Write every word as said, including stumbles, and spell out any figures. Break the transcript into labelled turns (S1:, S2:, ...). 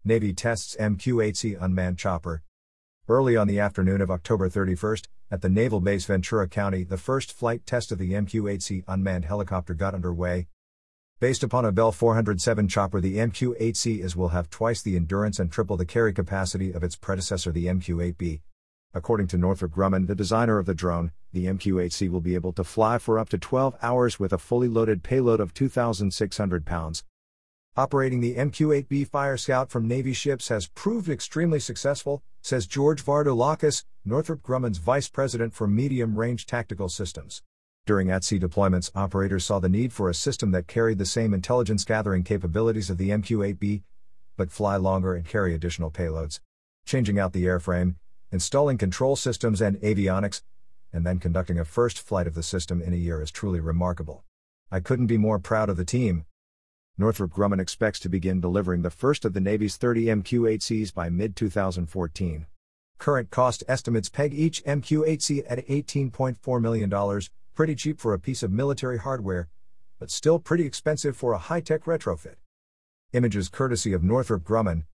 S1: Navy tests M Q eight C unmanned chopper. Early on the afternoon of October thirty-first, at the Naval Base Ventura County, the first flight test of the M Q eight C unmanned helicopter got underway. Based upon a Bell four oh seven chopper, the M Q eight C is will have twice the endurance and triple the carry capacity of its predecessor, the M Q eight B. According to Northrop Grumman, the designer of the drone, the M Q eight C will be able to fly for up to twelve hours with a fully loaded payload of two thousand six hundred pounds. Operating the M Q eight B Fire Scout from Navy ships has proved extremely successful, says George Vardolakis, Northrop Grumman's Vice President for Medium-Range Tactical Systems. During at-sea deployments, operators saw the need for a system that carried the same intelligence-gathering capabilities of the M Q eight B, but fly longer and carry additional payloads. Changing out the airframe, installing control systems and avionics, and then conducting a first flight of the system in a year is truly remarkable. I couldn't be more proud of the team. Northrop Grumman expects to begin delivering the first of the Navy's thirty M Q eight Cs by mid twenty fourteen. Current cost estimates peg each M Q eight C at eighteen point four million dollars, pretty cheap for a piece of military hardware, but still pretty expensive for a high-tech retrofit. Images courtesy of Northrop Grumman.